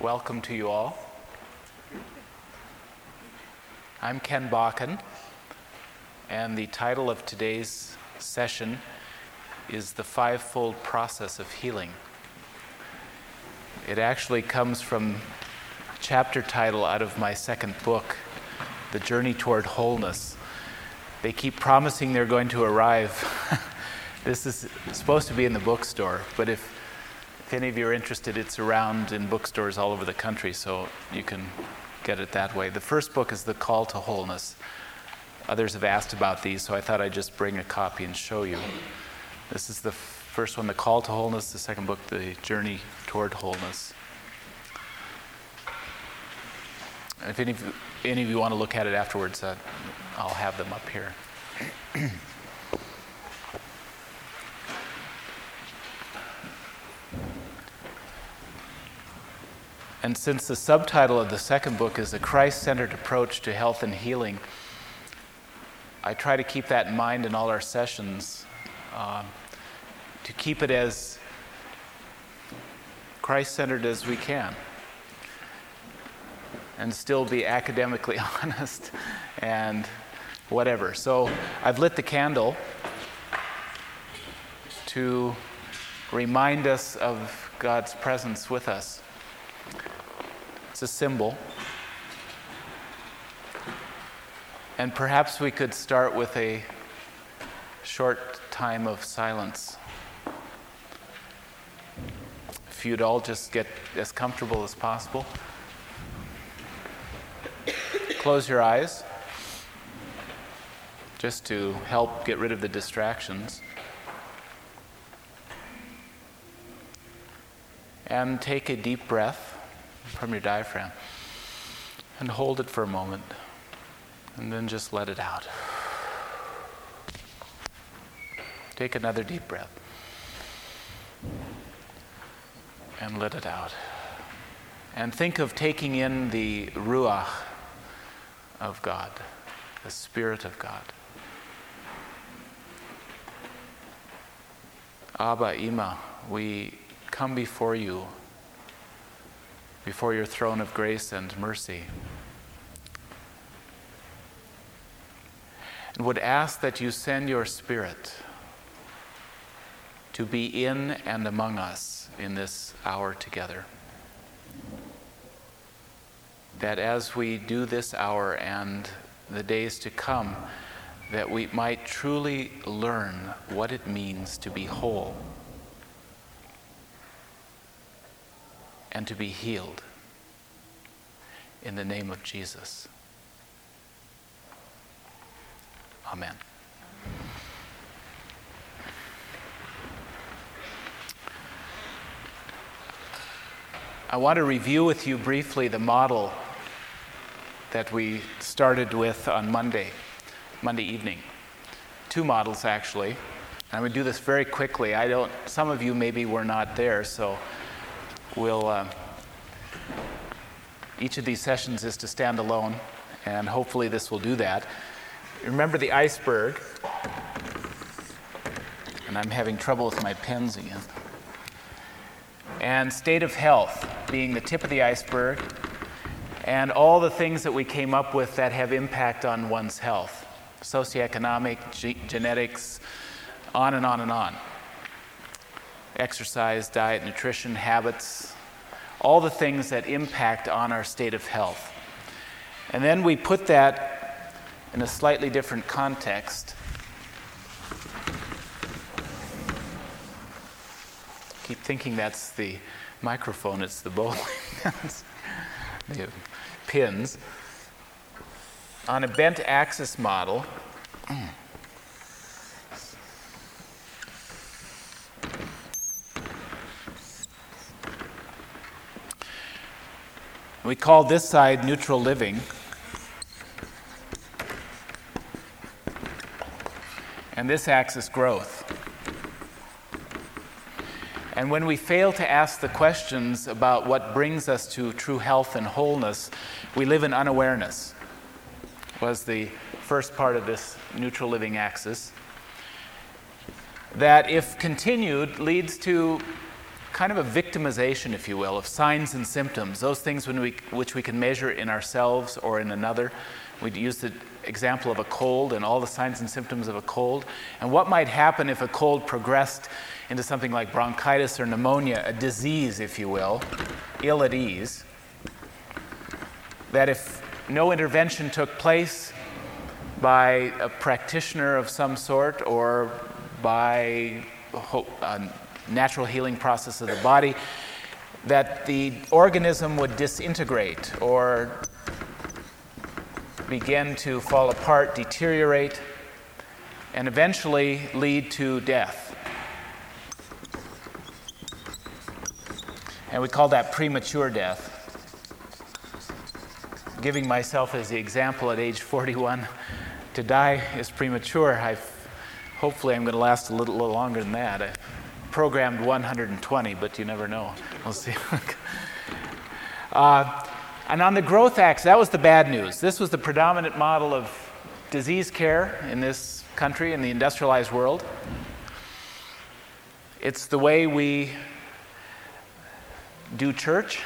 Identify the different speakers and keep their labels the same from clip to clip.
Speaker 1: Welcome to you all. I'm Ken Bakken, and the title of today's session is The Fivefold Process of Healing. It actually comes from a chapter title out of my second book, The Journey Toward Wholeness. They keep promising they're going to arrive. This is supposed to be in the bookstore, but if any of you are interested, it's around in bookstores all over the country, so you can get it that way. The first book is The Call to Wholeness. Others have asked about these, so I thought I'd just bring a copy and show you. This is the first one, The Call to Wholeness. The second book, The Journey Toward Wholeness. If any of you want to look at it afterwards, I'll have them up here. And since the subtitle of the second book is A Christ-Centered Approach to Health and Healing, I try to keep that in mind in all our sessions, to keep it as Christ-centered as we can, and still be academically honest and whatever. So I've lit the candle to remind us of God's presence with us. It's a symbol. And perhaps we could start with a short time of silence. If you'd all just get as comfortable as possible. Close your eyes, just to help get rid of the distractions. And take a deep breath from your diaphragm and hold it for a moment, and then just let it out. Take another deep breath and let it out. And think of taking in the Ruach of God, the Spirit of God. Abba, Ima, we come before you, before your throne of grace and mercy, and would ask that you send your Spirit to be in and among us in this hour together. That as we do this hour and the days to come, that we might truly learn what it means to be whole and to be healed in the name of Jesus. Amen. I want to review with you briefly the model that we started with on Monday evening. Two models, actually. I'm going to do this very quickly. Some of you maybe were not there, so each of these sessions is to stand alone, and hopefully this will do that. Remember the iceberg, and I'm having trouble with my pens again. And state of health being the tip of the iceberg, and all the things that we came up with that have impact on one's health. Socioeconomic, genetics, on and on and on. Exercise, diet, nutrition, habits, all the things that impact on our state of health. And then we put that in a slightly different context. Keep thinking that's the microphone, it's the bowling, the pins. On a bent axis model, we call this side neutral living, and this axis growth. And when we fail to ask the questions about what brings us to true health and wholeness, we live in unawareness, was the first part of this neutral living axis. That, if continued, leads to kind of a victimization, if you will, of signs and symptoms, those things which we can measure in ourselves or in another. We'd use the example of a cold and all the signs and symptoms of a cold. And what might happen if a cold progressed into something like bronchitis or pneumonia, a disease, if you will, ill at ease, that if no intervention took place by a practitioner of some sort or by a natural healing process of the body, that the organism would disintegrate or begin to fall apart, deteriorate, and eventually lead to death. And we call that premature death. Giving myself as the example at age 41, to die is premature. Hopefully I'm going to last a little longer than that. I programmed 120, but you never know. We'll see. And on the growth axis, that was the bad news. This was the predominant model of disease care in this country, in the industrialized world. It's the way we do church,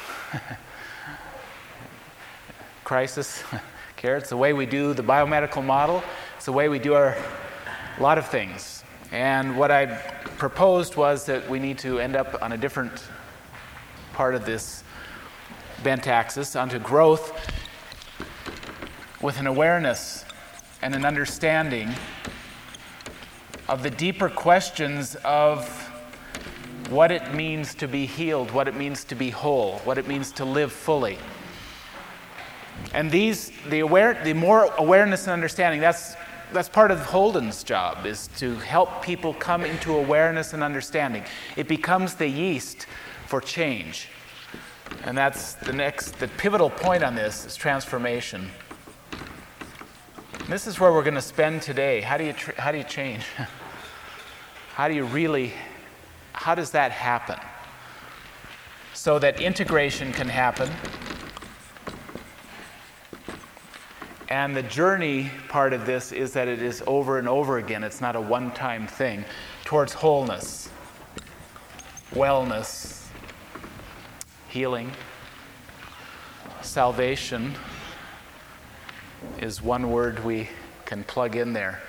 Speaker 1: crisis care. It's the way we do the biomedical model. It's the way we do a lot of things. And what I proposed was that we need to end up on a different part of this bent axis, onto growth, with an awareness and an understanding of the deeper questions of what it means to be healed, what it means to be whole, what it means to live fully. And the more awareness and understanding, that's part of Holden's job, is to help people come into awareness and understanding. It becomes the yeast for change. And that's the pivotal point on this is transformation. And this is where we're going to spend today. How do you change? How does that happen? So that integration can happen. And the journey part of this is that it is over and over again. It's not a one-time thing towards wholeness, wellness, healing. Salvation is one word we can plug in there.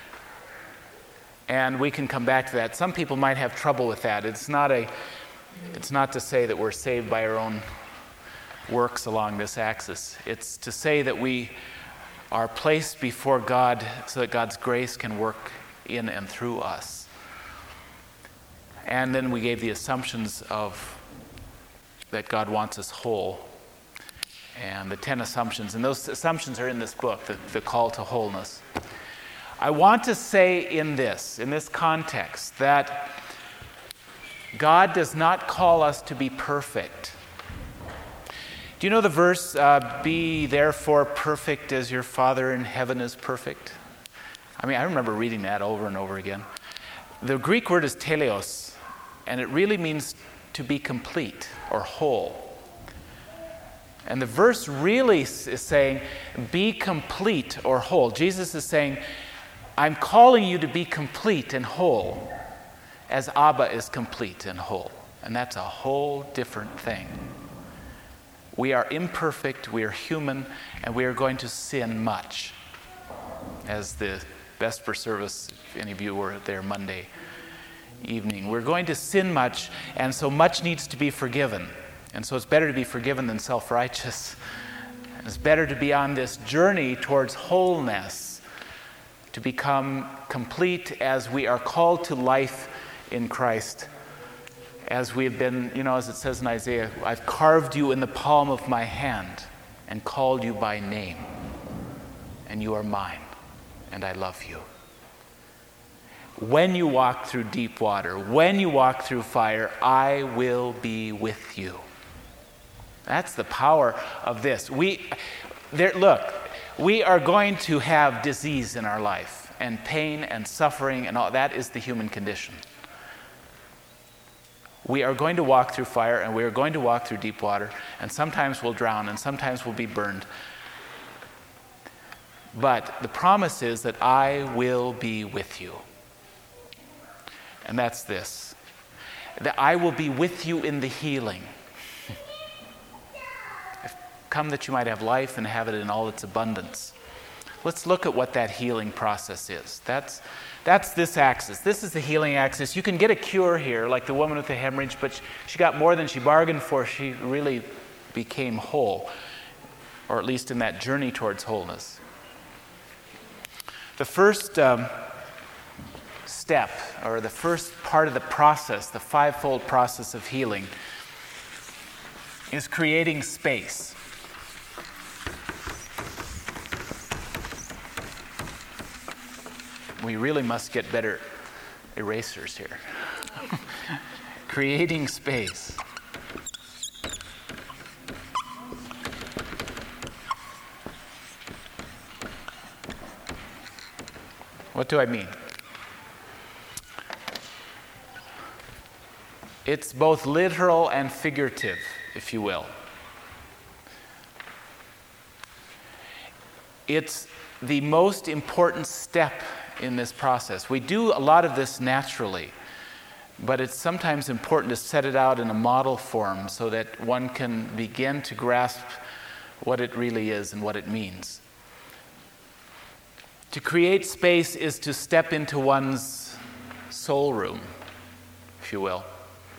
Speaker 1: And we can come back to that. Some people might have trouble with that. It's not to say that we're saved by our own works along this axis. It's to say that we are placed before God so that God's grace can work in and through us. And then we gave the assumptions of that God wants us whole, and the 10 assumptions. And those assumptions are in this book, the Call to Wholeness. I want to say in this context, that God does not call us to be perfect. Do you know the verse, be therefore perfect as your Father in heaven is perfect? I remember reading that over and over again. The Greek word is teleos, and it really means to be complete or whole. And the verse really is saying, be complete or whole. Jesus is saying, I'm calling you to be complete and whole as Abba is complete and whole. And that's a whole different thing. We are imperfect, we are human, and we are going to sin much. As the Vesper service, if any of you were there Monday evening, we're going to sin much, and so much needs to be forgiven. And so it's better to be forgiven than self-righteous. It's better to be on this journey towards wholeness, to become complete as we are called to life in Christ. As we have been, as it says in Isaiah, I've carved you in the palm of my hand and called you by name. And you are mine, and I love you. When you walk through deep water, when you walk through fire, I will be with you. That's the power of this. We are going to have disease in our life, and pain and suffering and all that is the human condition. We are going to walk through fire, and we are going to walk through deep water, and sometimes we'll drown, and sometimes we'll be burned. But the promise is that I will be with you. And that's this. that I will be with you in the healing. I've come that you might have life and have it in all its abundance. Let's look at what that healing process is. That's this axis. This is the healing axis. You can get a cure here, like the woman with the hemorrhage, but she got more than she bargained for. She really became whole, or at least in that journey towards wholeness. The first step, or the first part of the process, the fivefold process of healing, is creating space. We really must get better erasers here. Creating space. What do I mean? It's both literal and figurative, if you will. It's the most important step in this process. We do a lot of this naturally, but it's sometimes important to set it out in a model form so that one can begin to grasp what it really is and what it means. To create space is to step into one's soul room, if you will.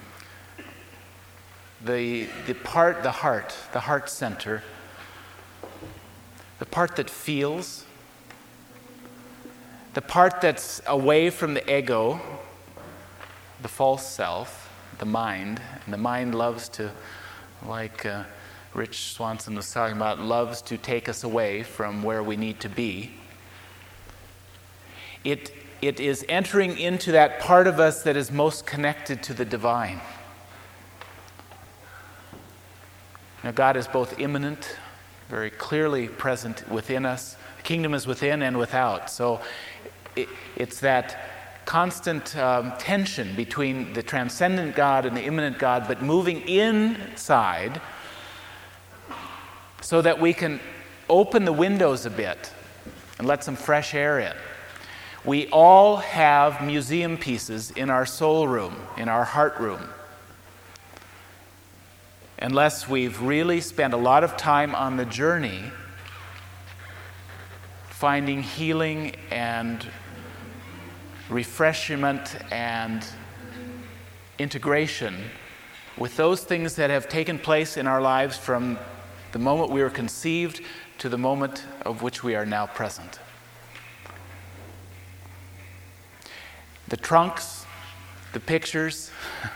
Speaker 1: The heart center, the part that feels, the part that's away from the ego, the false self, the mind. And the mind loves to, like Rich Swanson was talking about, loves to take us away from where we need to be. It is entering into that part of us that is most connected to the divine. Now, God is both immanent, very clearly present within us. The kingdom is within and without. So it's that constant tension between the transcendent God and the immanent God, but moving inside so that we can open the windows a bit and let some fresh air in. We all have museum pieces in our soul room, in our heart room. Unless we've really spent a lot of time on the journey finding healing and refreshment and integration with those things that have taken place in our lives from the moment we were conceived to the moment of which we are now present. The trunks, the pictures,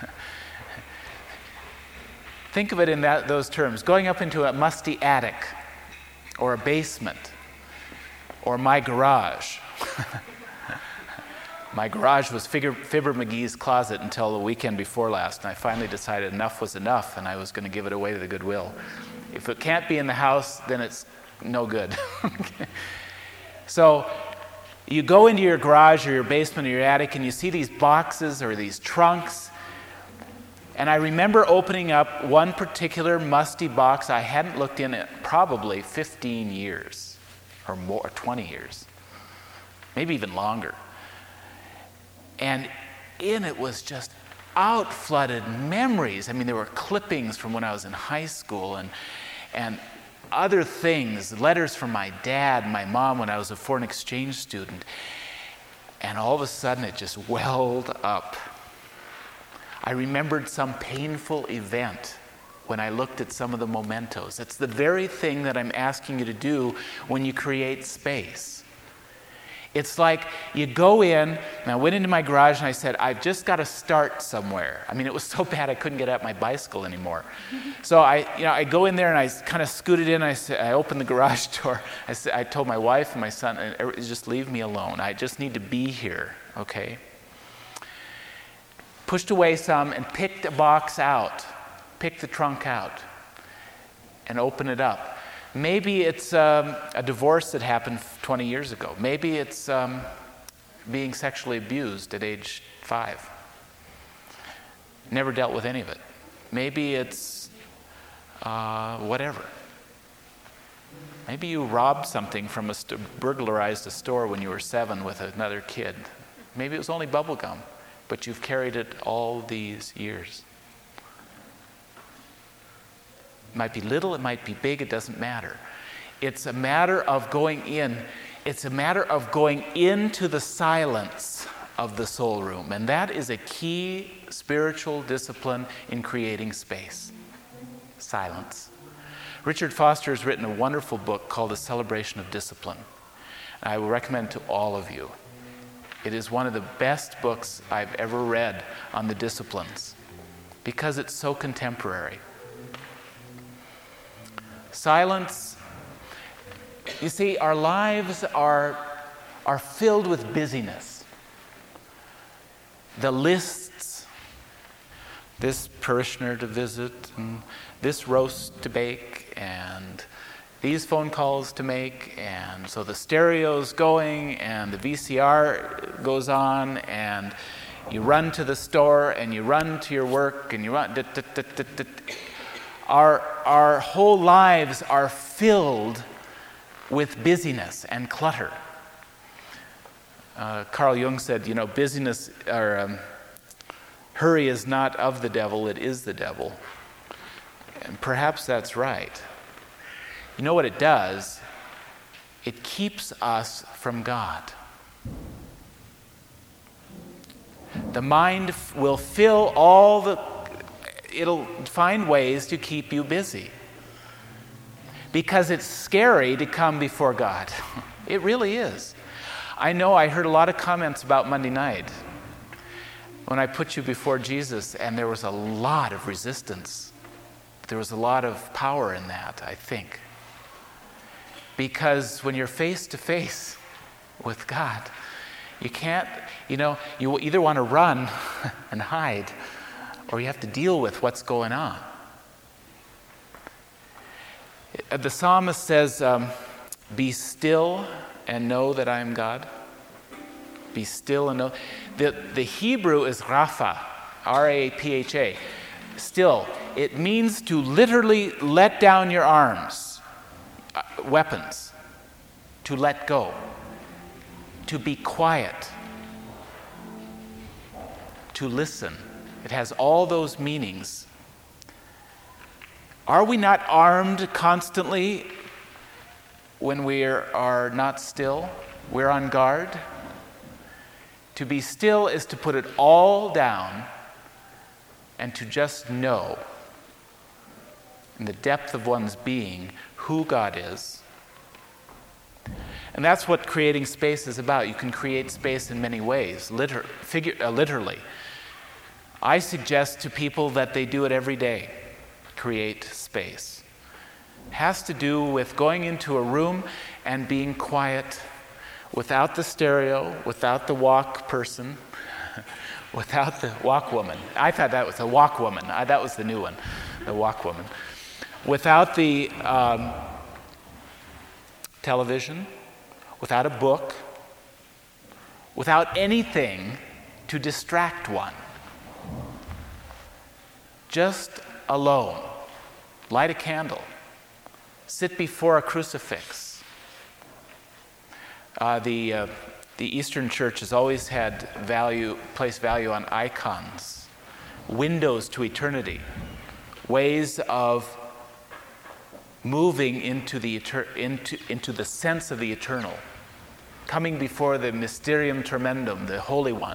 Speaker 1: think of it in those terms. Going up into a musty attic or a basement or my garage. My garage was Fibber McGee's closet until the weekend before last, and I finally decided enough was enough, and I was going to give it away to the Goodwill. If it can't be in the house, then it's no good. So you go into your garage or your basement or your attic, and you see these boxes or these trunks. And I remember opening up one particular musty box I hadn't looked in probably 15 years or more, 20 years, maybe even longer. And in it was just out-flooded memories. I mean, there were clippings from when I was in high school and other things, letters from my dad and my mom when I was a foreign exchange student. And all of a sudden, it just welled up. I remembered some painful event when I looked at some of the mementos. It's the very thing that I'm asking you to do when you create space. It's like you go in, and I went into my garage and I said, I've just got to start somewhere. I mean, it was so bad I couldn't get out my bicycle anymore. So I go in there and I kind of scooted in. I opened the garage door. I told my wife and my son, just leave me alone. I just need to be here, okay? Pushed away some and picked a box out, picked the trunk out, and opened it up. Maybe it's a divorce that happened 20 years ago. Maybe it's being sexually abused at age 5. Never dealt with any of it. Maybe it's whatever. Maybe you robbed something from burglarized a store when you were 7 with another kid. Maybe it was only bubble gum. but you've carried it all these years. It might be little, it might be big, it doesn't matter. It's a matter of going in. It's a matter of going into the silence of the soul room. And that is a key spiritual discipline in creating space. Silence. Richard Foster has written a wonderful book called The Celebration of Discipline. I will recommend it to all of you. It is one of the best books I've ever read on the disciplines because it's so contemporary. Silence. You see, our lives are filled with busyness. The lists, this parishioner to visit, and this roast to bake, and these phone calls to make, and so the stereo's going, and the VCR goes on, and you run to the store, and you run to your work, and you run. Our whole lives are filled with busyness and clutter. Carl Jung said, busyness or hurry is not of the devil, it is the devil. And perhaps that's right. You know what it does? It keeps us from God. The mind will it'll find ways to keep you busy. Because it's scary to come before God. It really is. I know I heard a lot of comments about Monday night when I put you before Jesus, and there was a lot of resistance. There was a lot of power in that, I think. Because when you're face to face with God, you can't, you either want to run and hide, or you have to deal with what's going on. The psalmist says, be still and know that I am God. Be still and know. The Hebrew is rapha, R-A-P-H-A. Still. It means to literally let down your arms, weapons, to let go, to be quiet, to listen. It has all those meanings. Are we not armed constantly when we are not still? We're on guard. To be still is to put it all down and to just know in the depth of one's being who God is. And that's what creating space is about. You can create space in many ways, literally. I suggest to people that they do it every day. Create space. It has to do with going into a room and being quiet without the stereo, without the walk person, without the walk woman. I thought that was a walk woman. That was the new one, the walk woman. Without the television, without a book, without anything to distract one. Just alone. Light a candle. Sit before a crucifix. The Eastern Church has always had placed value on icons, windows to eternity, ways of moving into the sense of the eternal, coming before the Mysterium Tremendum, the Holy One.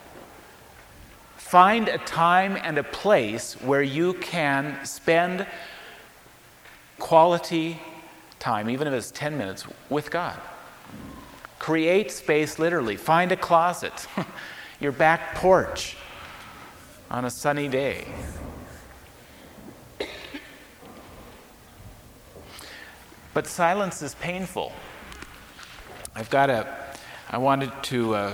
Speaker 1: Find a time and a place where you can spend quality time, even if it's 10 minutes, with God. Create space literally. Find a closet, your back porch on a sunny day. But silence is painful. I wanted to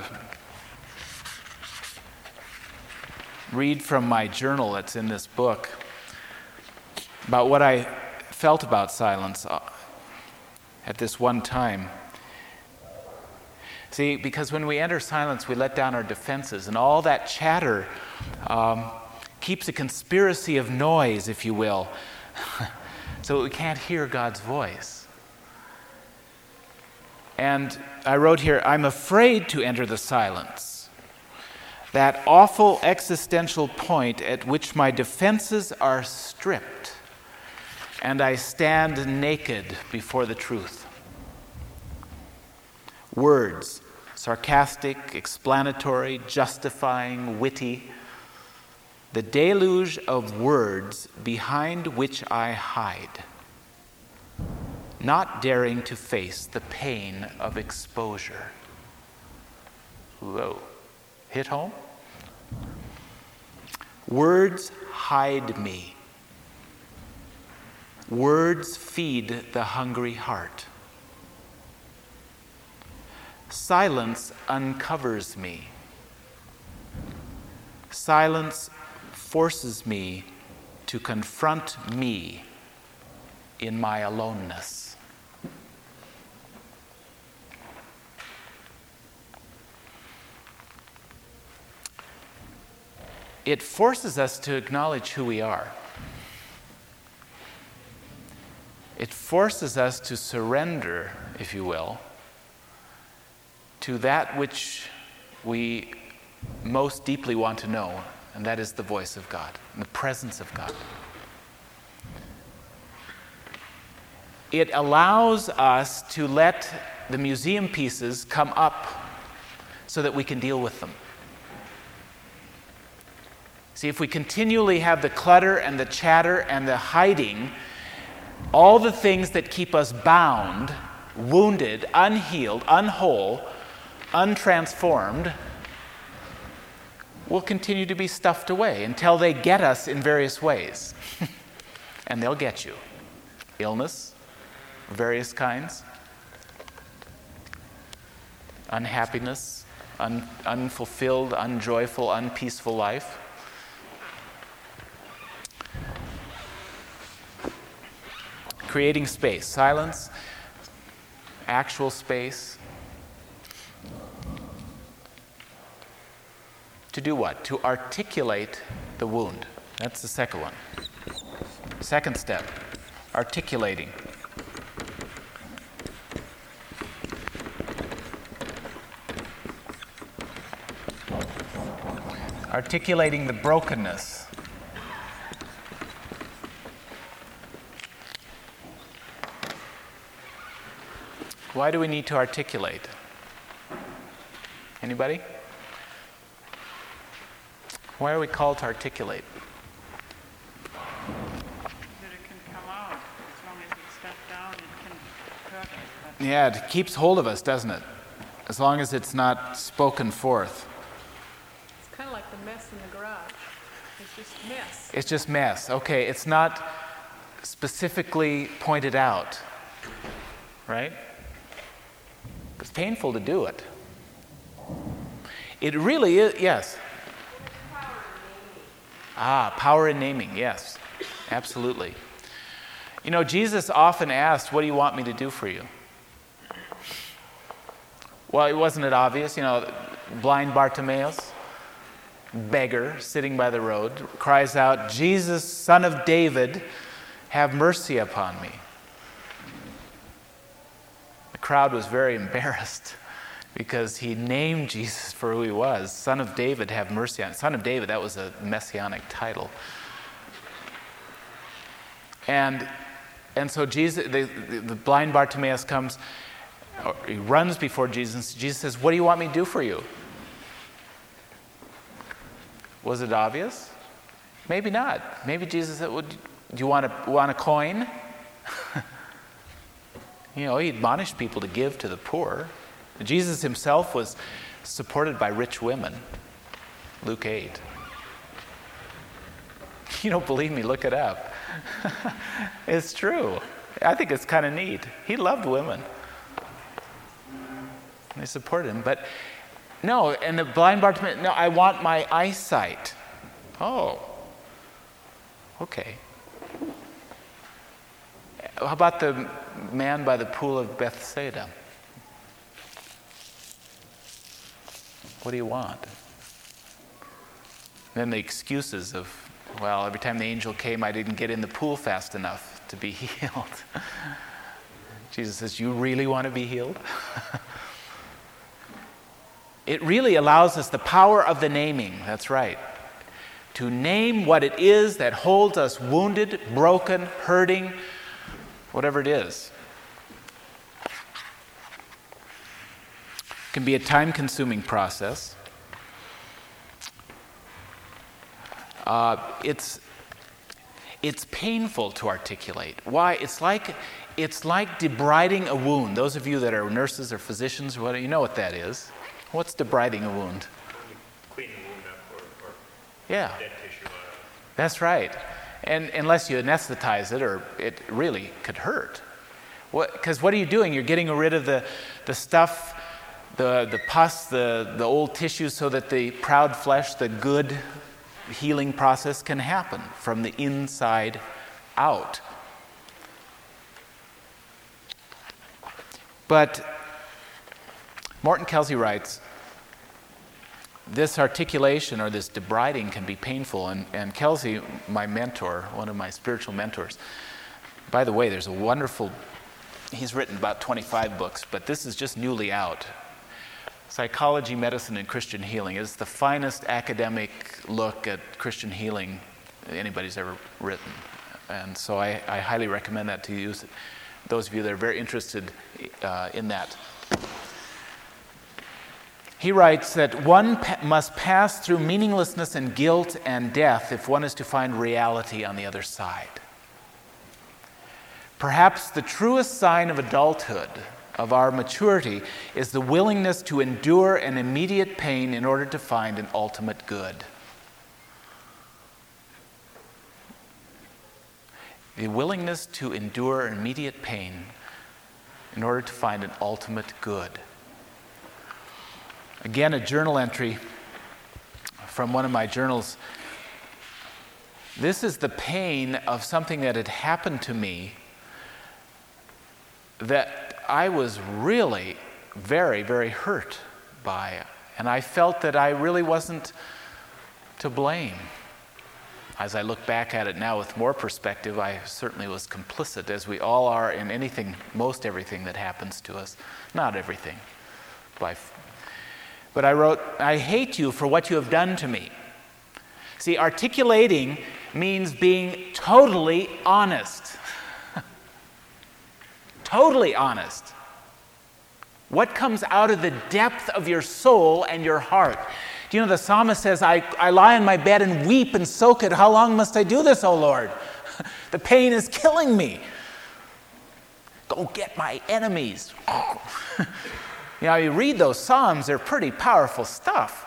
Speaker 1: read from my journal that's in this book about what I felt about silence at this one time. See, because when we enter silence, we let down our defenses, and all that chatter keeps a conspiracy of noise, if you will, so we can't hear God's voice. And I wrote here, I'm afraid to enter the silence. that awful existential point at which my defenses are stripped and I stand naked before the truth. Words, sarcastic, explanatory, justifying, witty, the deluge of words behind which I hide, not daring to face the pain of exposure. Whoa. Hit home? Words hide me. Words feed the hungry heart. Silence uncovers me. Silence forces me to confront me in my aloneness. It forces us to acknowledge who we are. It forces us to surrender, if you will, to that which we most deeply want to know, and that is the voice of God, the presence of God. It allows us to let the museum pieces come up so that we can deal with them. See, if we continually have the clutter and the chatter and the hiding, all the things that keep us bound, wounded, unhealed, unwhole, untransformed, will continue to be stuffed away until they get us in various ways. And they'll get you. Illness, various kinds, unhappiness, unfulfilled, unjoyful, unpeaceful life. Creating space, silence, actual space. To do what? To articulate the wound. That's the second one. Second step, articulating. Articulating the brokenness. Why do we need to articulate? Anybody? Why are we called to articulate?
Speaker 2: That it can come out. As long as it's stuffed down, it can hurt us.
Speaker 1: Yeah, it keeps hold of us, doesn't it? As long as it's not spoken forth.
Speaker 3: It's kind of like the mess in the garage. It's just mess.
Speaker 1: It's just mess. Okay, it's not specifically pointed out, right? It's painful to do it. It really is, yes. Power in naming, yes. Absolutely. You know, Jesus often asked, what do you want me to do for you? Well, wasn't it obvious? You know, blind Bartimaeus, beggar, sitting by the road, cries out, Jesus, Son of David, have mercy upon me. The crowd was very embarrassed because he named Jesus for who he was. Son of David, have mercy on me. Son of David, that was a messianic title. And so Jesus, the blind Bartimaeus comes, he runs before Jesus. Jesus says, what do you want me to do for you? Was it obvious? Maybe not. Maybe Jesus said, do you want a coin? You know, he admonished people to give to the poor. Jesus himself was supported by rich women. Luke 8. You don't believe me? Look it up. It's true. I think it's kind of neat. He loved women. They supported him. But no, and the blind Bartimaeus, no, I want my eyesight. Oh, okay. How about the man by the pool of Bethsaida? What do you want? Then the excuses of, well, every time the angel came, I didn't get in the pool fast enough to be healed. Jesus says, you really want to be healed? It really allows us the power of the naming, that's right, to name what it is that holds us wounded, broken, hurting, whatever it is. It can be a time-consuming process. It's painful to articulate. Why? It's like debriding a wound. Those of you that are nurses or physicians, you know what that is. What's debriding a wound?
Speaker 4: Clean the wound up or
Speaker 1: Yeah,
Speaker 4: dead tissue out of it.
Speaker 1: that's right. And unless you anesthetize it, or it really could hurt. Because what are you doing? You're getting rid of the stuff, the pus, the old tissue, so that the proud flesh, the good healing process can happen from the inside out. But Morton Kelsey writes, this articulation or this debriding can be painful. And Kelsey, my mentor, one of my spiritual mentors, by the way, there's a wonderful, he's written about 25 books, but this is just newly out. Psychology, Medicine, and Christian Healing is the finest academic look at Christian healing anybody's ever written. And so I highly recommend that to you, those of you that are very interested in that. He writes that one must pass through meaninglessness and guilt and death if one is to find reality on the other side. Perhaps the truest sign of adulthood, of our maturity, is the willingness to endure an immediate pain in order to find an ultimate good. The willingness to endure immediate pain in order to find an ultimate good. Again, a journal entry from one of my journals. This is the pain of something that had happened to me that I was really very, very hurt by. And I felt that I really wasn't to blame. As I look back at it now with more perspective, I certainly was complicit, as we all are in anything, most everything that happens to us. Not everything. But I wrote, I hate you for what you have done to me. See, articulating means being totally honest. Totally honest. What comes out of the depth of your soul and your heart? Do you know the psalmist says, I lie in my bed and weep and soak it. How long must I do this, O Lord? The pain is killing me. Go get my enemies. You know, you read those psalms, they're pretty powerful stuff.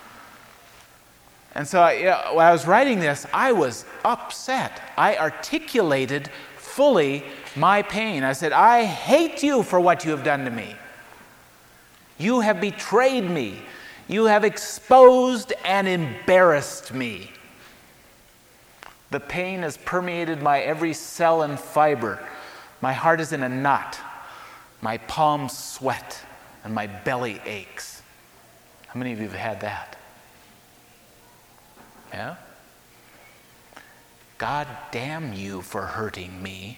Speaker 1: And so when I was writing this, I was upset. I articulated fully my pain. I said, I hate you for what you have done to me. You have betrayed me. You have exposed and embarrassed me. The pain has permeated my every cell and fiber. My heart is in a knot. My palms sweat and my belly aches. How many of you have had that? Yeah? God damn you for hurting me.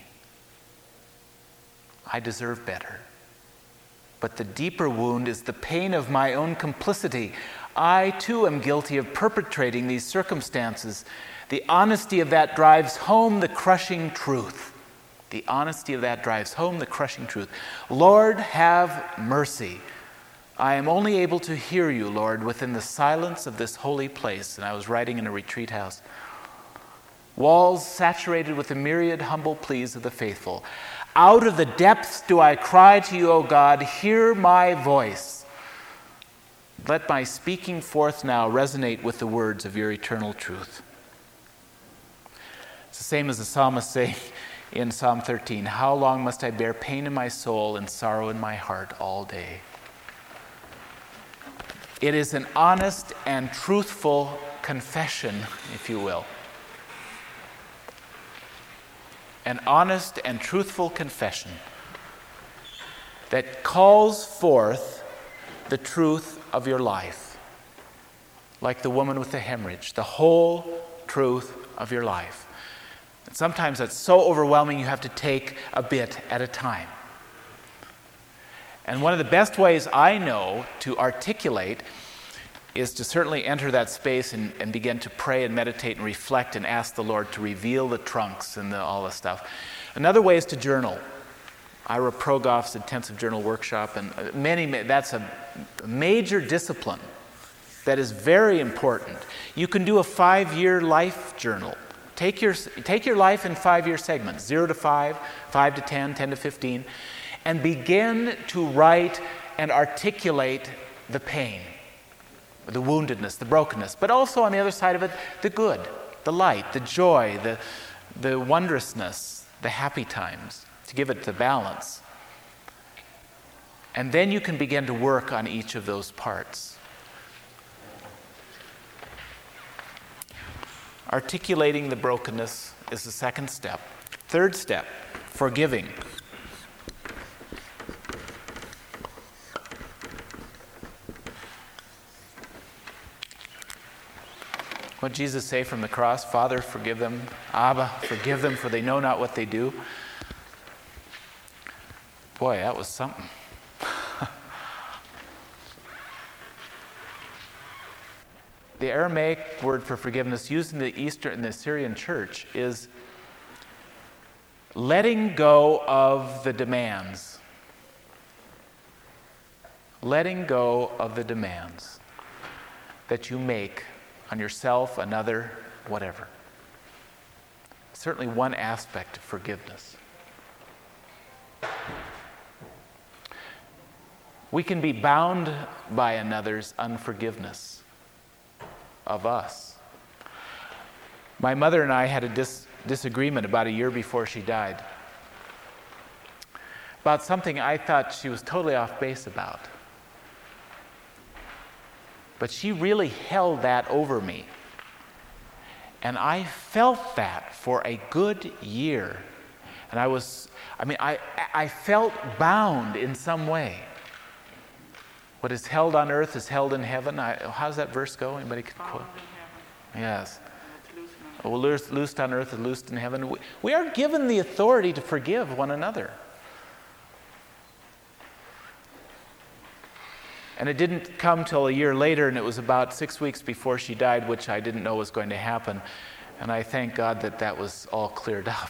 Speaker 1: I deserve better. But the deeper wound is the pain of my own complicity. I too am guilty of perpetrating these circumstances. The honesty of that drives home the crushing truth. The honesty of that drives home the crushing truth. Lord, have mercy. I am only able to hear you, Lord, within the silence of this holy place. And I was writing in a retreat house. Walls saturated with the myriad humble pleas of the faithful. Out of the depths do I cry to you, O God, hear my voice. Let my speaking forth now resonate with the words of your eternal truth. It's the same as the psalmist saying in Psalm 13, how long must I bear pain in my soul and sorrow in my heart all day? It is an honest and truthful confession, if you will. An honest and truthful confession that calls forth the truth of your life. Like the woman with the hemorrhage, the whole truth of your life. And sometimes that's so overwhelming you have to take a bit at a time. And one of the best ways I know to articulate is to certainly enter that space and begin to pray and meditate and reflect and ask the Lord to reveal the trunks and all this stuff. Another way is to journal. Ira Progoff's intensive journal workshop, and that's a major discipline that is very important. You can do a 5-year life journal. Take your life in 5-year segments, 0 to 5, 5 to 10, 10 to 15, and begin to write and articulate the pain, the woundedness, the brokenness, but also on the other side of it, the good, the light, the joy, the wondrousness, the happy times, to give it the balance. And then you can begin to work on each of those parts. Articulating the brokenness is the second step. Third step, forgiving. What did Jesus say from the cross? Father, forgive them. Abba, forgive them, for they know not what they do. Boy, that was something. The Aramaic word for forgiveness used in the Syrian church is letting go of the demands. Letting go of the demands that you make on yourself, another, whatever. Certainly one aspect of forgiveness. We can be bound by another's unforgiveness of us. My mother and I had a disagreement about a year before she died about something I thought she was totally off base about. But she really held that over me. And I felt that for a good year. And I felt bound in some way. What is held on earth is held in heaven. How does that verse go? Anybody can quote?
Speaker 2: Bound in heaven.
Speaker 1: Yes.
Speaker 2: And it's loosed on earth.
Speaker 1: Loosed on earth is loosed in heaven. We are given the authority to forgive one another. And it didn't come till a year later, and it was about 6 weeks before she died, which I didn't know was going to happen. And I thank God that was all cleared up.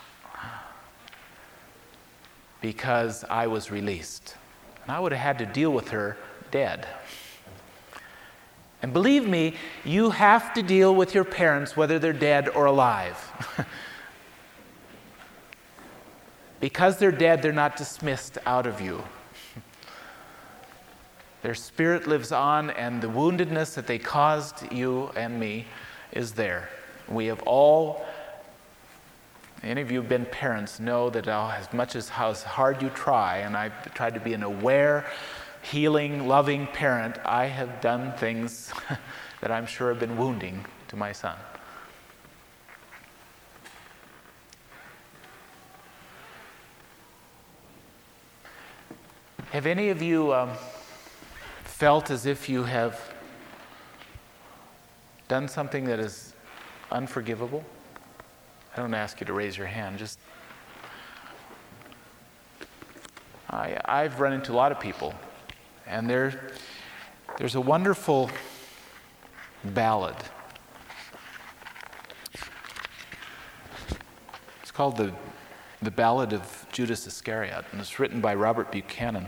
Speaker 1: Because I was released. And I would have had to deal with her dead. And believe me, you have to deal with your parents whether they're dead or alive. Because they're dead, they're not dismissed out of you. Their spirit lives on, and the woundedness that they caused you and me is there. We have all, any of you who have been parents know that as much as how hard you try, and I've tried to be an aware, healing, loving parent, I have done things that I'm sure have been wounding to my son. Have any of you felt as if you have done something that is unforgivable? I don't ask you to raise your hand. Just I've run into a lot of people, and there's a wonderful ballad. It's called the Ballad of Judas Iscariot, and it's written by Robert Buchanan.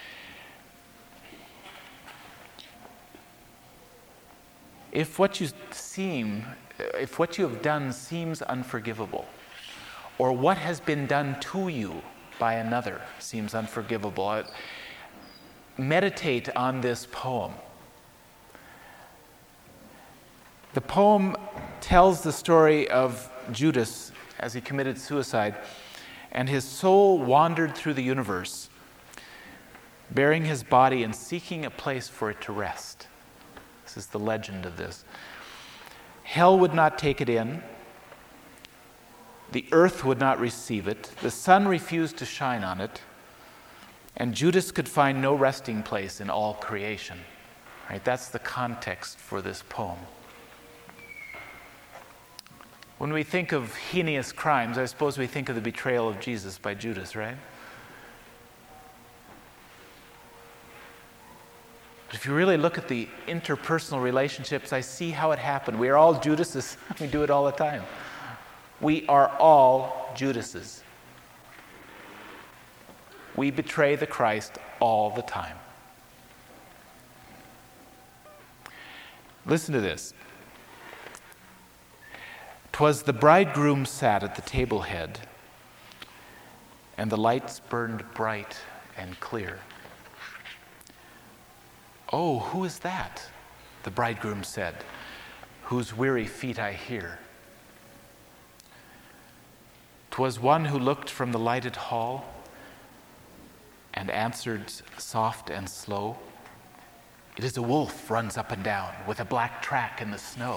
Speaker 1: If what you have done seems unforgivable, or what has been done to you by another seems unforgivable, meditate on this poem. The poem tells the story of Judas as he committed suicide, and his soul wandered through the universe, bearing his body and seeking a place for it to rest. This is the legend of this. Hell would not take it in. The earth would not receive it. The sun refused to shine on it. And Judas could find no resting place in all creation. Right? That's the context for this poem. When we think of heinous crimes, I suppose we think of the betrayal of Jesus by Judas, right? But if you really look at the interpersonal relationships, I see how it happened. We are all Judases. We do it all the time. We are all Judases. We betray the Christ all the time. Listen to this. "'Twas the bridegroom sat at the table head, and the lights burned bright and clear. Oh, who is that? The bridegroom said, whose weary feet I hear. 'Twas one who looked from the lighted hall and answered soft and slow, It is a wolf runs up and down with a black track in the snow.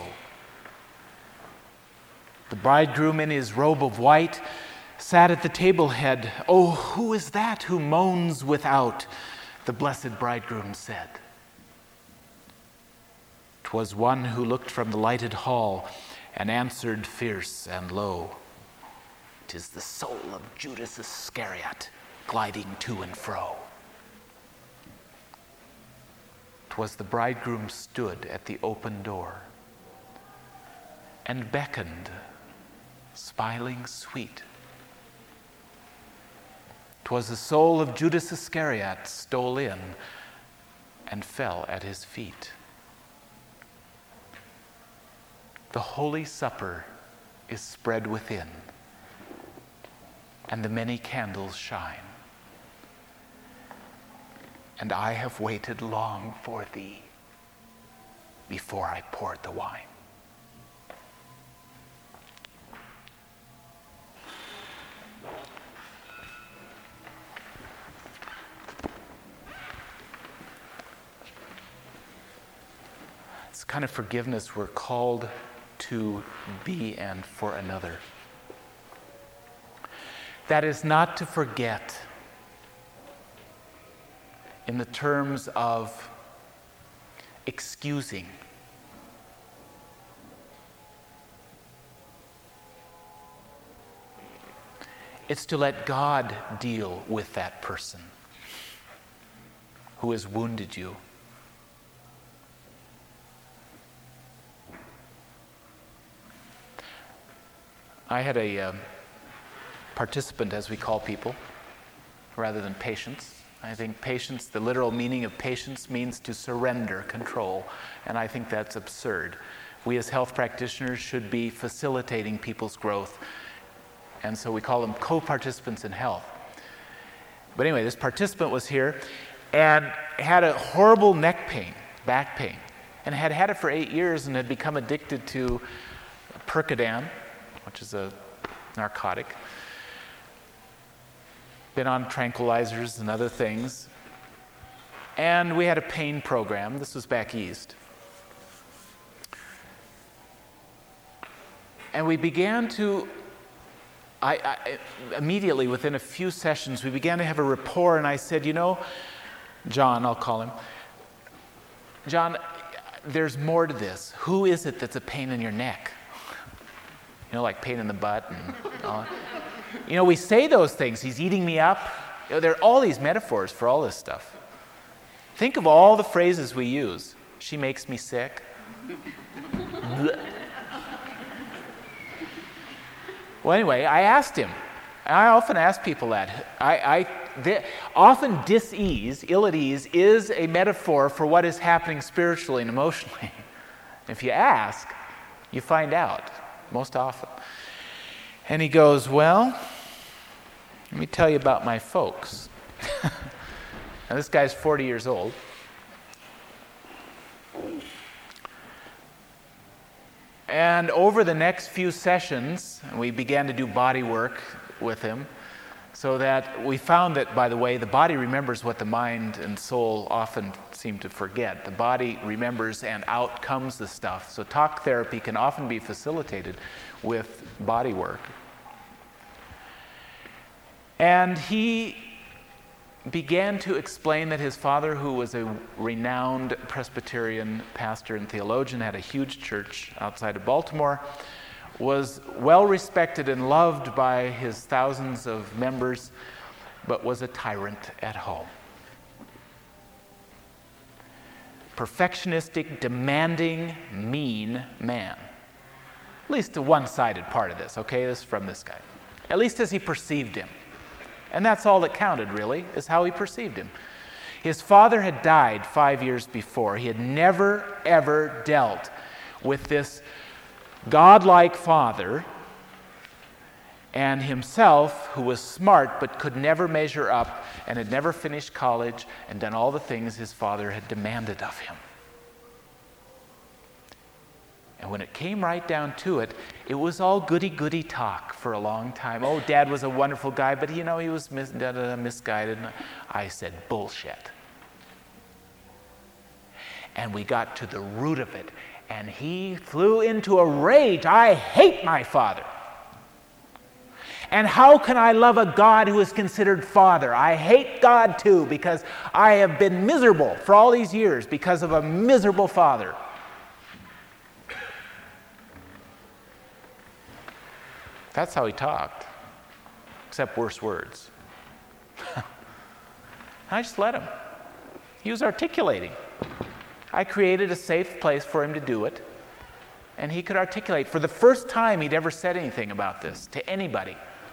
Speaker 1: The bridegroom in his robe of white sat at the table head. Oh, who is that who moans without? The blessed bridegroom said. 'Twas one who looked from the lighted hall and answered fierce and low, 'Tis the soul of Judas Iscariot gliding to and fro. 'Twas the bridegroom stood at the open door and beckoned, smiling sweet. 'Twas the soul of Judas Iscariot stole in and fell at his feet. The Holy Supper is spread within, and the many candles shine. And I have waited long for thee before I poured the wine. It's the kind of forgiveness we're called to be and for another. That is not to forget in the terms of excusing. It's to let God deal with that person who has wounded you. I had a participant, as we call people, rather than patients. I think patience, the literal meaning of patience means to surrender control, and I think that's absurd. We as health practitioners should be facilitating people's growth, and so we call them co-participants in health. But anyway, this participant was here and had a horrible neck pain, back pain, and had had it for 8 years and had become addicted to Percodan, which is a narcotic. Been on tranquilizers and other things. And we had a pain program. This was back east. And we began to, immediately within a few sessions, we began to have a rapport, and I said, you know, John, I'll call him, John, there's more to this. Who is it that's a pain in your neck? You know, like pain in the butt and all that. You know, we say those things. He's eating me up. You know, there are all these metaphors for all this stuff. Think of all the phrases we use. She makes me sick. Well, anyway, I asked him. And I often ask people that. Often dis-ease, ill at ease, is a metaphor for what is happening spiritually and emotionally. If you ask, you find out. Most often. And he goes, well, let me tell you about my folks. Now this guy's 40 years old. And over the next few sessions, we began to do body work with him, so that we found that, by the way, the body remembers what the mind and soul often seem to forget. The body remembers, and out comes the stuff. So talk therapy can often be facilitated with body work. And he began to explain that his father, who was a renowned Presbyterian pastor and theologian, had a huge church outside of Baltimore, was well respected and loved by his thousands of members, but was a tyrant at home. perfectionistic, demanding, mean man. At least the one-sided part of this, okay? This is from this guy. At least as he perceived him. And that's all that counted, really, is how he perceived him. His father had died 5 years before. He had never, ever dealt with this godlike father and himself, who was smart but could never measure up and had never finished college and done all the things his father had demanded of him. And when it came right down to it, it was all goody-goody talk for a long time. Oh, Dad was a wonderful guy, but he was misguided. I said, bullshit. And we got to the root of it, and he flew into a rage. I hate my father. And how can I love a God who is considered Father? I hate God too, because I have been miserable for all these years because of a miserable father. That's how he talked, except worse words. I just let him. He was articulating. I created a safe place for him to do it, and he could articulate. For the first time he'd ever said anything about this to anybody.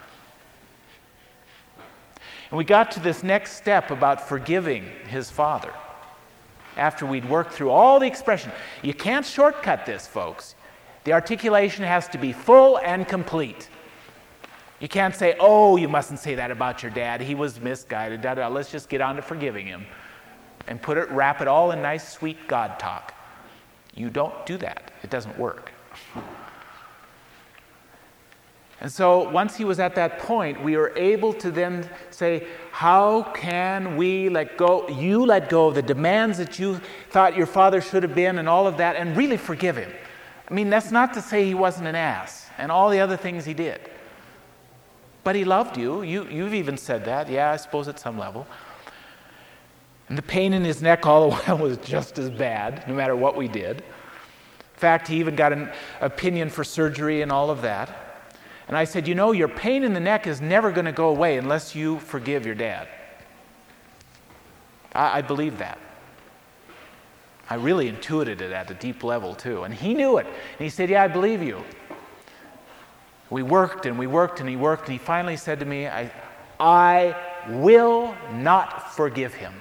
Speaker 1: And we got to this next step about forgiving his father. After we'd worked through all the expression. You can't shortcut this, folks. The articulation has to be full and complete. You can't say, oh, you mustn't say that about your dad. He was misguided. Let's just get on to forgiving him. And wrap it all in nice, sweet God talk. You don't do that. It doesn't work. And so once he was at that point, we were able to then say, how can we let go of the demands that you thought your father should have been and all of that, and really forgive him? I mean, that's not to say he wasn't an ass and all the other things he did. But he loved you. You've even said that. Yeah, I suppose at some level. And the pain in his neck all the while was just as bad, no matter what we did. In fact, he even got an opinion for surgery and all of that. And I said, your pain in the neck is never going to go away unless you forgive your dad. I believe that. I really intuited it at a deep level, too. And he knew it. And he said, yeah, I believe you. We worked and we worked and he worked, and he finally said to me, I will not forgive him.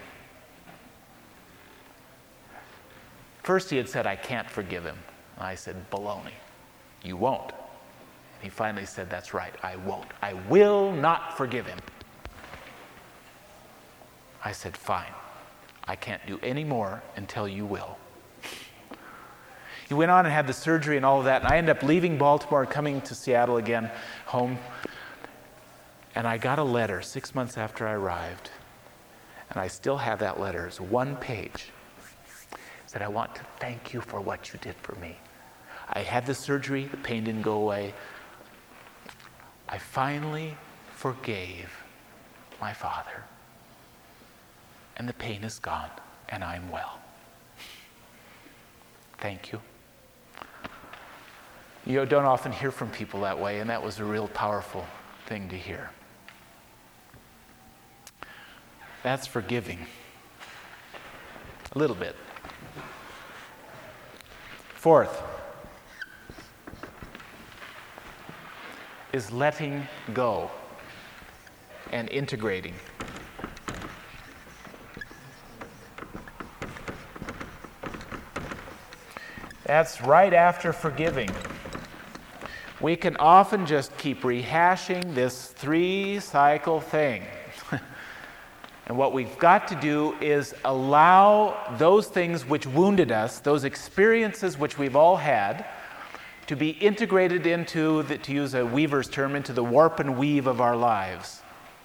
Speaker 1: First he had said, I can't forgive him. And I said, baloney. You won't. And he finally said, that's right, I won't. I will not forgive him. I said, fine. I can't do any more until you will. He went on and had the surgery and all of that, and I ended up leaving Baltimore and coming to Seattle again, home. And I got a letter 6 months after I arrived, and I still have that letter. It's one page. Said, I want to thank you for what you did for me. I had the surgery, the pain didn't go away. I finally forgave my father. And the pain is gone, and I'm well. Thank you. You don't often hear from people that way, and that was a real powerful thing to hear. That's forgiving. A little bit. Fourth is letting go and integrating. That's right after forgiving. We can often just keep rehashing this 3-cycle thing. And what we've got to do is allow those things which wounded us, those experiences which we've all had, to be integrated into, to use a weaver's term, into the warp and weave of our lives.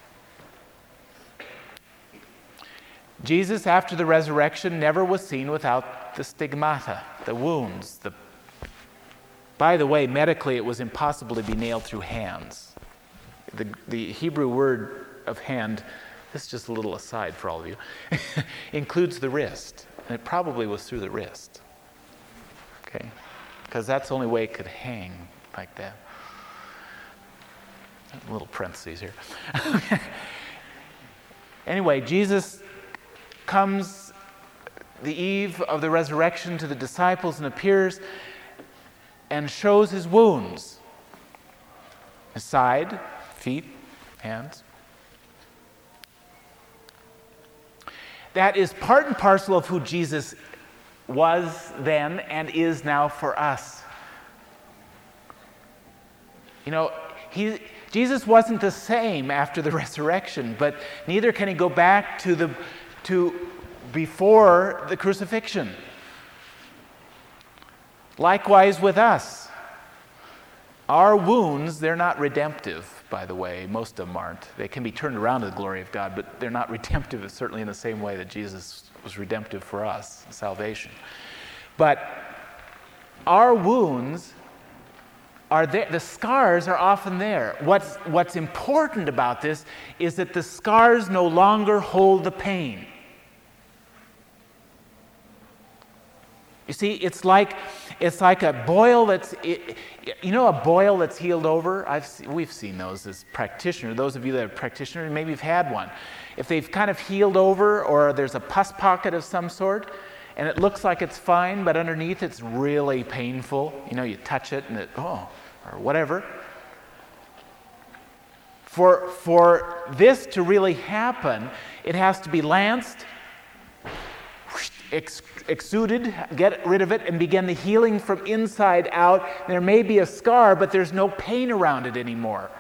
Speaker 1: Jesus, after the resurrection, never was seen without the stigmata, the wounds. By the way, medically, it was impossible to be nailed through hands. The Hebrew word of hand, this is just a little aside for all of you, includes the wrist. And it probably was through the wrist. Okay? Because that's the only way it could hang like that. A little parentheses here. Anyway, Jesus comes the eve of the resurrection to the disciples and appears and shows his wounds. His side, feet, hands. That is part and parcel of who Jesus was then and is now for us. You know, Jesus wasn't the same after the resurrection, but neither can he go back to before the crucifixion. Likewise with us. Our wounds, they're not redemptive, by the way. Most of them aren't. They can be turned around to the glory of God, but they're not redemptive, certainly in the same way that Jesus was redemptive for us, salvation. But our wounds are there. The scars are often there. What's important about this is that the scars no longer hold the pain. You see, it's like a boil that's, a boil that's healed over. We've seen those as practitioners. Those of you that are practitioners, maybe you've had one. If they've kind of healed over, or there's a pus pocket of some sort, and it looks like it's fine, but underneath it's really painful. You touch it and or whatever. For this to really happen, it has to be lanced, exuded, get rid of it, and begin the healing from inside out. There may be a scar, but there's no pain around it anymore.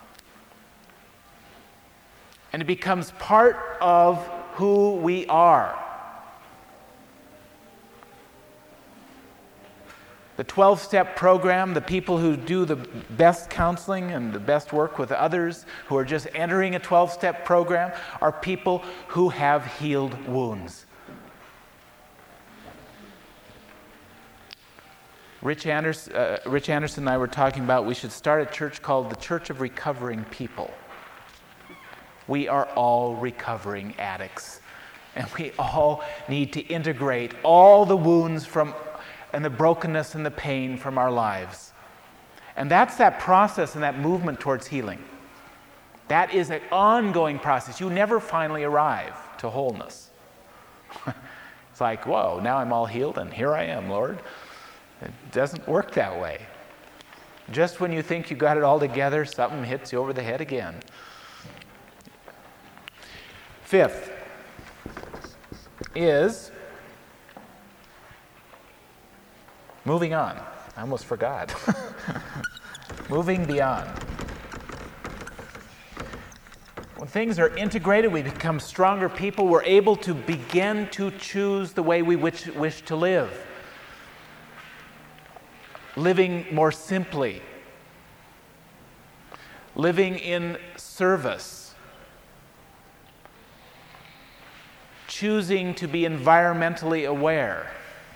Speaker 1: And it becomes part of who we are. The 12-step program, the people who do the best counseling and the best work with others, who are just entering a 12-step program, are people who have healed wounds. Rich Anderson and I were talking about we should start a church called the Church of Recovering People. We are all recovering addicts, and we all need to integrate all the wounds and the brokenness and the pain from our lives. And that's that process and that movement towards healing. That is an ongoing process. You never finally arrive to wholeness. It's like, whoa, now I'm all healed and here I am, Lord. It doesn't work that way. Just when you think you got it all together, something hits you over the head again. Fifth is moving on. I almost forgot. Moving beyond. When things are integrated, we become stronger people. We're able to begin to choose the way we wish to live. Living more simply, living in service, choosing to be environmentally aware.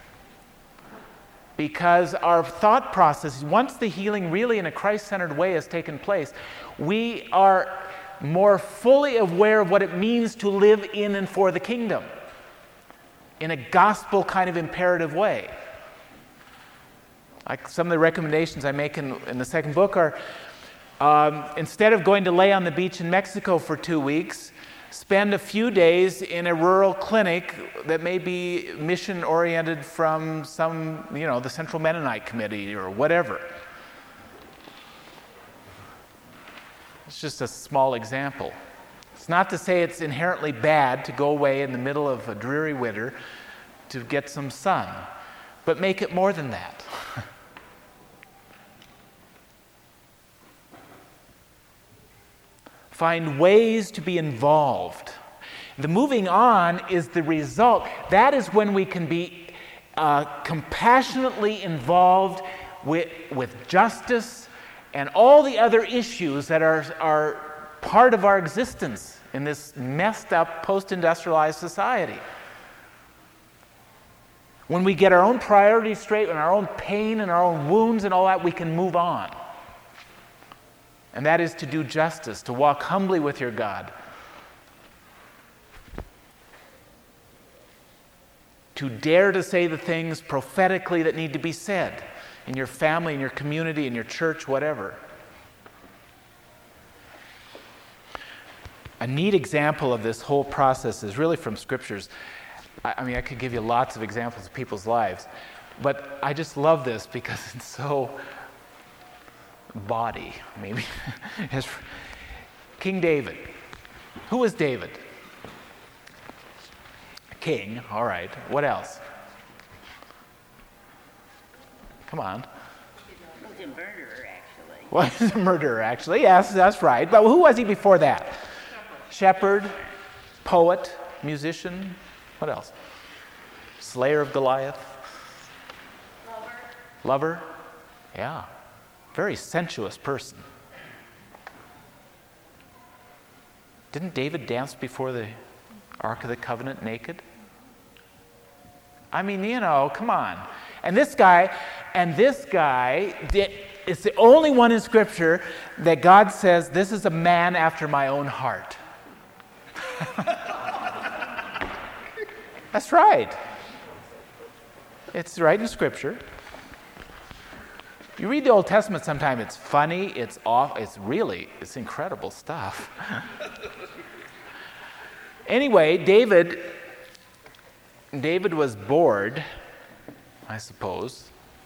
Speaker 1: Because our thought process, once the healing really in a Christ-centered way has taken place, we are more fully aware of what it means to live in and for the kingdom in a gospel kind of imperative way. Like some of the recommendations I make in the second book are, instead of going to lay on the beach in Mexico for 2 weeks, spend a few days in a rural clinic that may be mission-oriented from some, the Central Mennonite Committee or whatever. It's just a small example. It's not to say it's inherently bad to go away in the middle of a dreary winter to get some sun, but make it more than that. Find ways to be involved. The moving on is the result. That is when we can be compassionately involved with justice and all the other issues that are part of our existence in this messed up post-industrialized society. When we get our own priorities straight and our own pain and our own wounds and all that, we can move on. And that is to do justice, to walk humbly with your God. To dare to say the things prophetically that need to be said in your family, in your community, in your church, whatever. A neat example of this whole process is really from scriptures. I mean, I could give you lots of examples of people's lives, but I just love this because it's so body, maybe. King David. Who was David? King, all right. What else? Come on.
Speaker 2: He was a murderer, actually.
Speaker 1: Was a murderer, actually. Yes, that's right. But who was he before that? Shepherd, poet, musician. What else? Slayer of Goliath. Lover. Yeah. Very sensuous person. Didn't David dance before the Ark of the Covenant naked? I mean, come on. And this guy is the only one in Scripture that God says, this is a man after my own heart. That's right. It's right in Scripture. You read the Old Testament sometime, it's funny, it's incredible stuff. Anyway, David was bored, I suppose.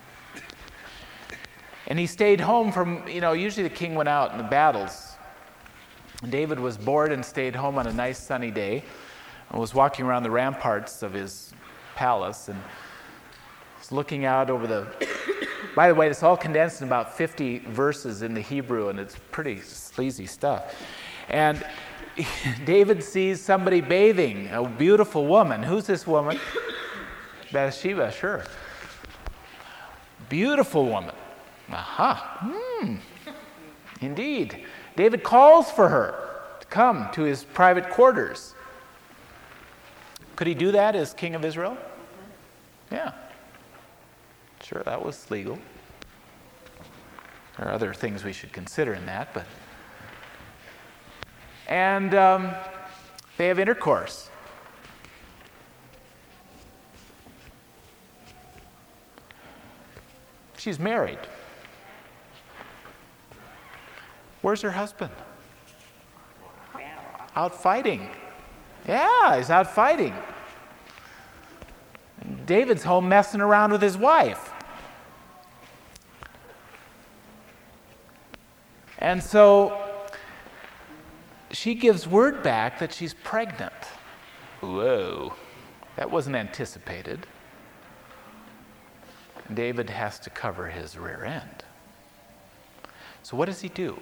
Speaker 1: And he stayed home from, usually the king went out in the battles. And David was bored and stayed home on a nice sunny day and was walking around the ramparts of his palace and was looking out over the... By the way, it's all condensed in about 50 verses in the Hebrew, and it's pretty sleazy stuff. And David sees somebody bathing, a beautiful woman. Who's this woman? Bathsheba, sure. Beautiful woman. Aha. Indeed. David calls for her to come to his private quarters. Could he do that as king of Israel? Yeah. Sure, that was legal. There are other things we should consider in that, but... And they have intercourse. She's married. Where's her husband? Out fighting. Yeah, he's out fighting. David's home messing around with his wife. And so she gives word back that she's pregnant. Whoa, that wasn't anticipated. David has to cover his rear end. So what does he do?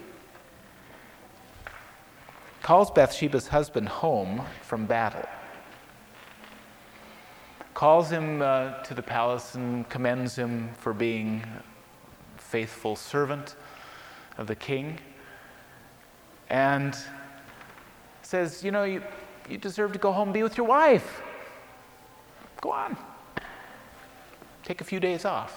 Speaker 1: Calls Bathsheba's husband home from battle. Calls him to the palace and commends him for being a faithful servant of the king. And says, you deserve to go home and be with your wife. Go on. Take a few days off.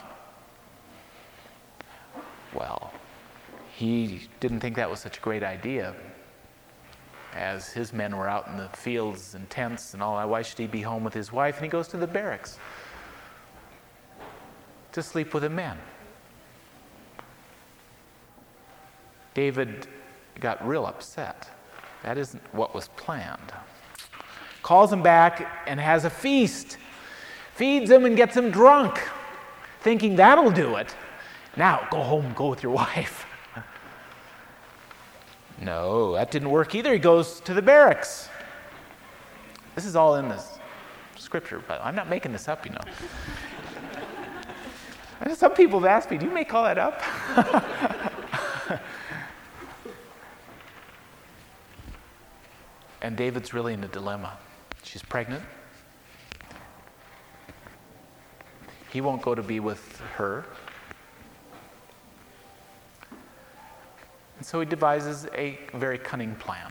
Speaker 1: Well, he didn't think that was such a great idea. As his men were out in the fields and tents and all that, why should he be home with his wife? And he goes to the barracks to sleep with the men. David got real upset. That isn't what was planned. Calls him back and has a feast. Feeds him and gets him drunk, thinking that'll do it. Now, go home, go with your wife. No, that didn't work either. He goes to the barracks. This is all in this scripture, but I'm not making this up, And some people have asked me, do you make all that up? And David's really in a dilemma. She's pregnant. He won't go to be with her. And so he devises a very cunning plan.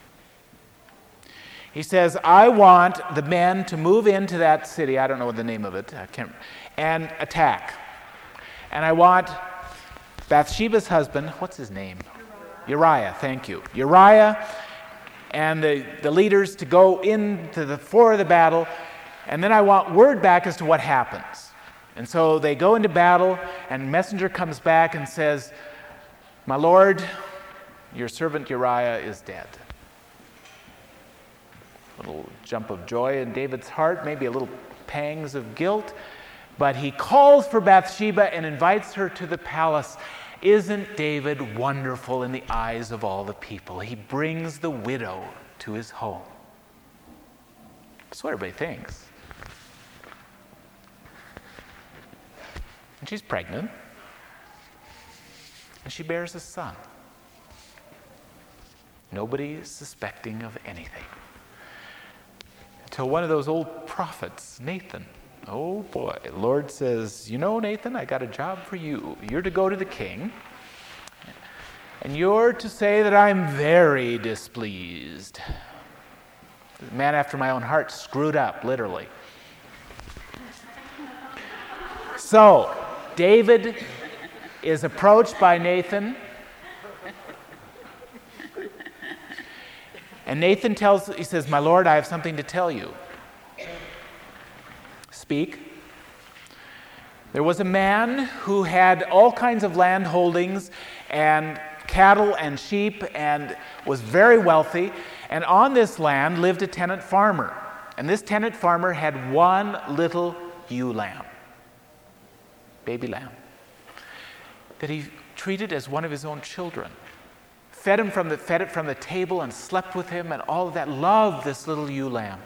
Speaker 1: He says, I want the men to move into that city, I don't know the name of it, and attack. And I want Bathsheba's husband, what's his name? Uriah, thank you. Uriah and the leaders to go into the floor of the battle, and then I want word back as to what happens. And so they go into battle, and a messenger comes back and says, my lord, your servant Uriah is dead. little jump of joy in David's heart, maybe a little pangs of guilt, but he calls for Bathsheba and invites her to the palace. Isn't David wonderful in the eyes of all the people? He brings the widow to his home. That's what everybody thinks. And she's pregnant. And she bears a son. Nobody is suspecting of anything. Until one of those old prophets, Nathan. Oh boy, the Lord says, you know, Nathan, I got a job for you. You're to go to the king, and you're to say that I'm very displeased. The man after my own heart screwed up, literally. So, David is approached by Nathan, and Nathan he says, my Lord, I have something to tell you. Speak. There was a man who had all kinds of land holdings and cattle and sheep and was very wealthy, and on this land lived a tenant farmer, and this tenant farmer had one little ewe lamb, baby lamb, that he treated as one of his own children. Fed it from the table and slept with him and all of that. Loved this little ewe lamb.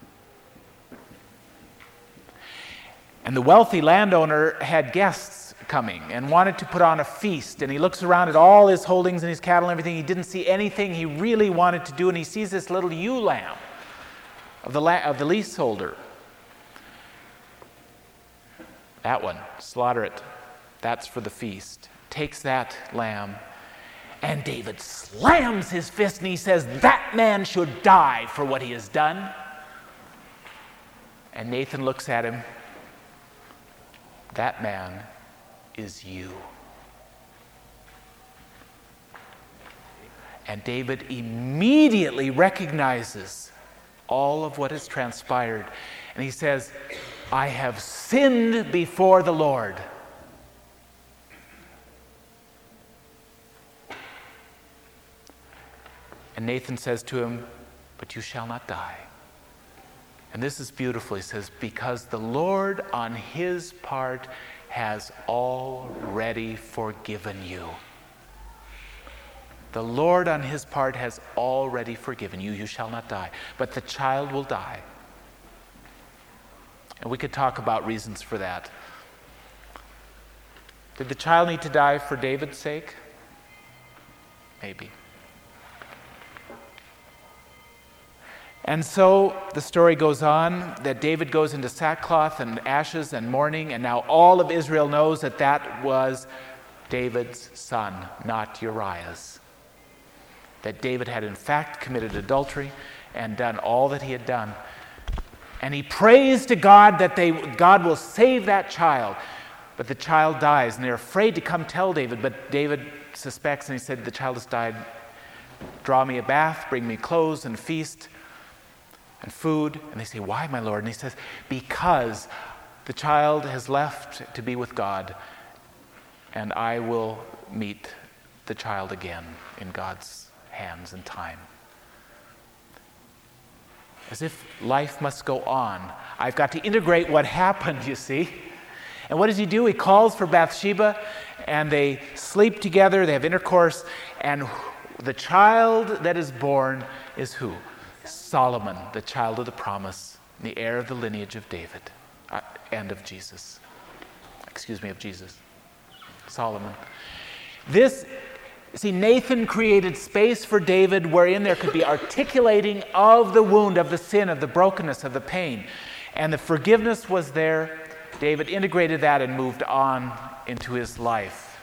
Speaker 1: And the wealthy landowner had guests coming and wanted to put on a feast. And he looks around at all his holdings and his cattle and everything. He didn't see anything he really wanted to do. And he sees this little ewe lamb of the leaseholder. That one, slaughter it. That's for the feast. Takes that lamb, and David slams his fist and he says, that man should die for what he has done. And Nathan looks at him. That man is you. And David immediately recognizes all of what has transpired. And he says, I have sinned before the Lord. And Nathan says to him, but you shall not die. And this is beautiful. He says, because the Lord on his part has already forgiven you. The Lord on his part has already forgiven you. You shall not die. But the child will die. And we could talk about reasons for that. Did the child need to die for David's sake? Maybe. And so the story goes on that David goes into sackcloth and ashes and mourning, and now all of Israel knows that that was David's son, not Uriah's. That David had in fact committed adultery and done all that he had done. And he prays to God that God will save that child. But the child dies, and they're afraid to come tell David, but David suspects, and he said, the child has died. Draw me a bath, bring me clothes and feast and food. And they say, why, my Lord? And he says, because the child has left to be with God, and I will meet the child again in God's hands and time. As if life must go on. I've got to integrate what happened, you see. And what does he do? He calls for Bathsheba, and they sleep together, they have intercourse, and the child that is born is who? Solomon, the child of the promise, the heir of the lineage of David, and of Jesus. Of Jesus. Solomon. Nathan created space for David wherein there could be articulating of the wound, of the sin, of the brokenness, of the pain. And the forgiveness was there. David integrated that and moved on into his life.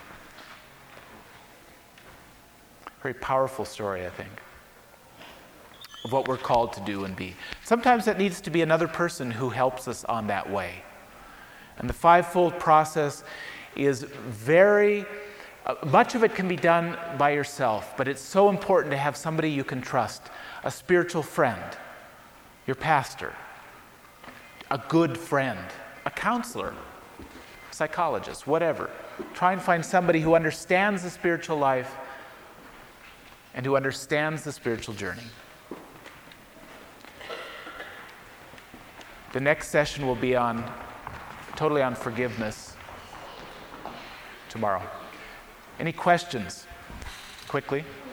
Speaker 1: Very powerful story, I think, of what we're called to do and be. Sometimes that needs to be another person who helps us on that way. And the fivefold process is very... much of it can be done by yourself, but it's so important to have somebody you can trust, a spiritual friend, your pastor, a good friend, a counselor, psychologist, whatever. Try and find somebody who understands the spiritual life and who understands the spiritual journey. The next session will be totally on forgiveness tomorrow. Any questions? Quickly.